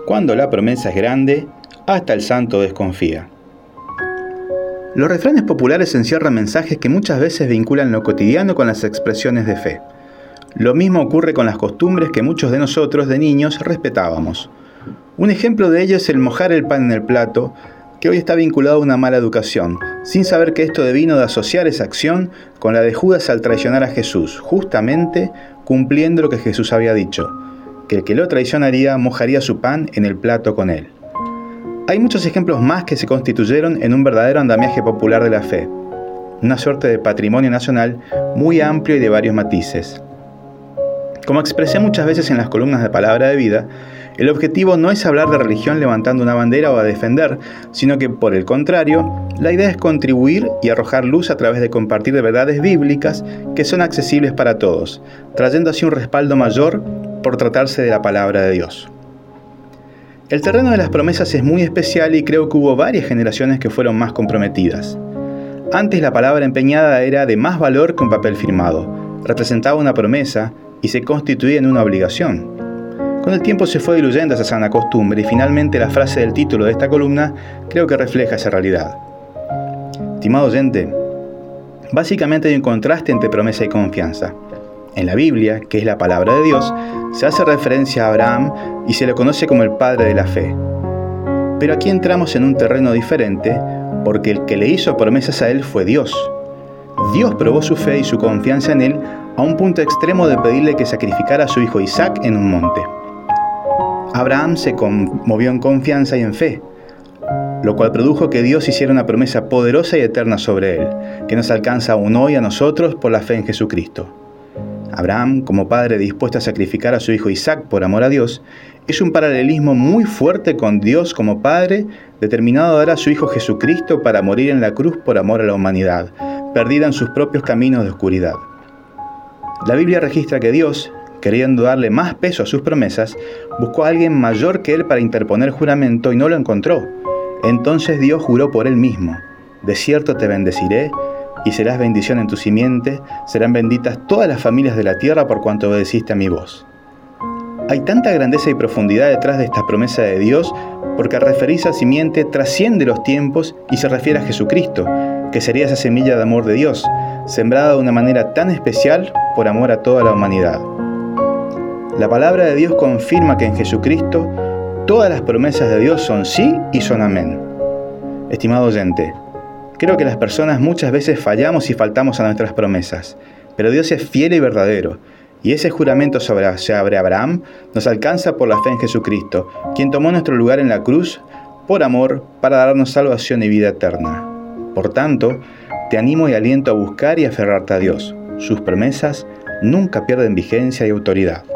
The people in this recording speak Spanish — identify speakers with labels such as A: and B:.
A: Cuando la promesa es grande, hasta el santo desconfía. Los refranes populares encierran mensajes que muchas veces vinculan lo cotidiano con las expresiones de fe. Lo mismo ocurre con las costumbres que muchos de nosotros de niños respetábamos. Un ejemplo de ello es el mojar el pan en el plato, que hoy está vinculado a una mala educación, sin saber que esto devino de asociar esa acción con la de Judas al traicionar a Jesús, justamente cumpliendo lo que Jesús había dicho, que el que lo traicionaría mojaría su pan en el plato con él. Hay muchos ejemplos más que se constituyeron en un verdadero andamiaje popular de la fe, una suerte de patrimonio nacional muy amplio y de varios matices. Como expresé muchas veces en las columnas de Palabra de Vida, el objetivo no es hablar de religión levantando una bandera o a defender, sino que, por el contrario, la idea es contribuir y arrojar luz a través de compartir verdades bíblicas que son accesibles para todos, trayendo así un respaldo mayor por tratarse de la palabra de Dios. El terreno de las promesas es muy especial y creo que hubo varias generaciones que fueron más comprometidas. Antes la palabra empeñada era de más valor que un papel firmado, representaba una promesa y se constituía en una obligación. Con el tiempo se fue diluyendo esa sana costumbre y finalmente la frase del título de esta columna creo que refleja esa realidad. Estimado oyente, básicamente hay un contraste entre promesa y confianza. En la Biblia, que es la palabra de Dios, se hace referencia a Abraham y se le conoce como el padre de la fe. Pero aquí entramos en un terreno diferente porque el que le hizo promesas a él fue Dios. Dios probó su fe y su confianza en él a un punto extremo de pedirle que sacrificara a su hijo Isaac en un monte. Abraham se conmovió en confianza y en fe, lo cual produjo que Dios hiciera una promesa poderosa y eterna sobre él, que nos alcanza aún hoy a nosotros por la fe en Jesucristo. Abraham, como padre dispuesto a sacrificar a su hijo Isaac por amor a Dios, es un paralelismo muy fuerte con Dios como padre, determinado a dar a su hijo Jesucristo para morir en la cruz por amor a la humanidad, perdida en sus propios caminos de oscuridad. La Biblia registra que Dios, queriendo darle más peso a sus promesas, buscó a alguien mayor que él para interponer juramento y no lo encontró. Entonces Dios juró por él mismo: de cierto te bendeciré, y serás bendición en tu simiente, serán benditas todas las familias de la tierra por cuanto obedeciste a mi voz. Hay tanta grandeza y profundidad detrás de esta promesa de Dios, porque al referirse a simiente trasciende los tiempos y se refiere a Jesucristo, que sería esa semilla de amor de Dios, sembrada de una manera tan especial por amor a toda la humanidad. La palabra de Dios confirma que en Jesucristo todas las promesas de Dios son sí y son amén. Estimado oyente, creo que las personas muchas veces fallamos y faltamos a nuestras promesas, pero Dios es fiel y verdadero, y ese juramento sobre Abraham nos alcanza por la fe en Jesucristo, quien tomó nuestro lugar en la cruz por amor para darnos salvación y vida eterna. Por tanto, te animo y aliento a buscar y aferrarte a Dios. Sus promesas nunca pierden vigencia y autoridad.